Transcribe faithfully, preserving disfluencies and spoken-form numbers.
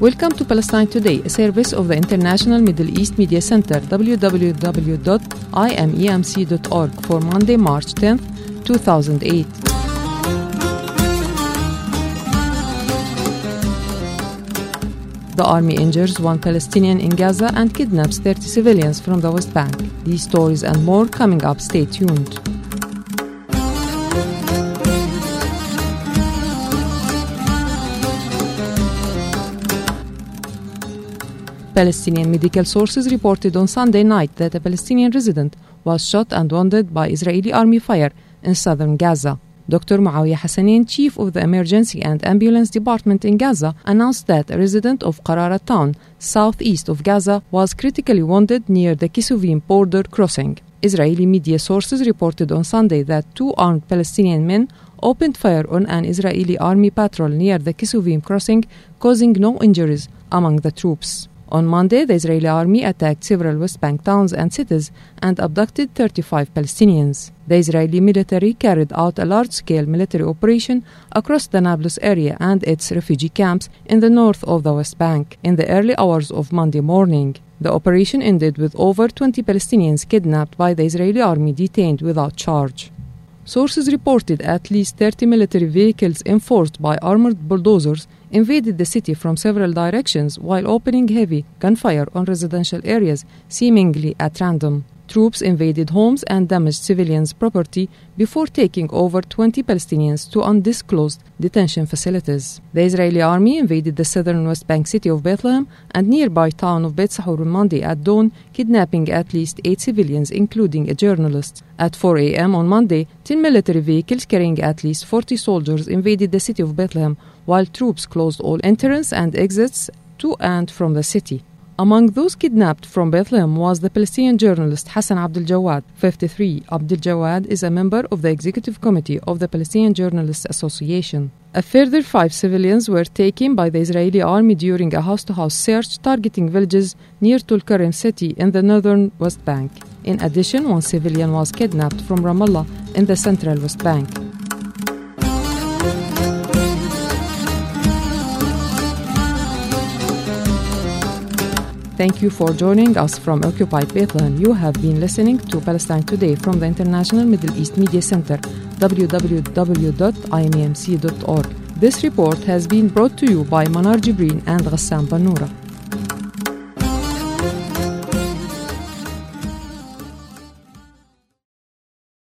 Welcome to Palestine Today, a service of the International Middle East Media Center, w w w dot i m e m c dot org, for Monday, March tenth, two thousand eight. The army injures one Palestinian in Gaza and kidnaps thirty civilians from the West Bank. These stories and more coming up. Stay tuned. Palestinian medical sources reported on Sunday night that a Palestinian resident was shot and wounded by Israeli army fire in southern Gaza. Doctor Muawiyah Hassanin, chief of the Emergency and Ambulance Department in Gaza, announced that a resident of Qarara town, southeast of Gaza, was critically wounded near the Kisuvim border crossing. Israeli media sources reported on Sunday that two armed Palestinian men opened fire on an Israeli army patrol near the Kisuvim crossing, causing no injuries among the troops. On Monday, the Israeli army attacked several West Bank towns and cities and abducted thirty-five Palestinians. The Israeli military carried out a large-scale military operation across the Nablus area and its refugee camps in the north of the West Bank in the early hours of Monday morning. The operation ended with over twenty Palestinians kidnapped by the Israeli army detained without charge. Sources reported at least thirty military vehicles enforced by armored bulldozers invaded the city from several directions while opening heavy gunfire on residential areas, seemingly at random. Troops invaded homes and damaged civilians' property before taking over twenty Palestinians to undisclosed detention facilities. The Israeli army invaded the southern West Bank city of Bethlehem and nearby town of Beit Sahur on Monday at dawn, kidnapping at least eight civilians, including a journalist. At four a.m. on Monday, ten military vehicles carrying at least forty soldiers invaded the city of Bethlehem, while troops closed all entrance and exits to and from the city. Among those kidnapped from Bethlehem was the Palestinian journalist Hassan Abdel Jawad, fifty-three. Abdel Jawad is a member of the executive committee of the Palestinian Journalists Association. A further five civilians were taken by the Israeli army during a house-to-house search targeting villages near Tulkarem city in the northern West Bank. In addition, one civilian was kidnapped from Ramallah in the central West Bank. Thank you for joining us from Occupied Bethlehem. You have been listening to Palestine Today from the International Middle East Media Center, w w w dot i m e m c dot org. This report has been brought to you by Manar Jibreen and Ghassan Banoura.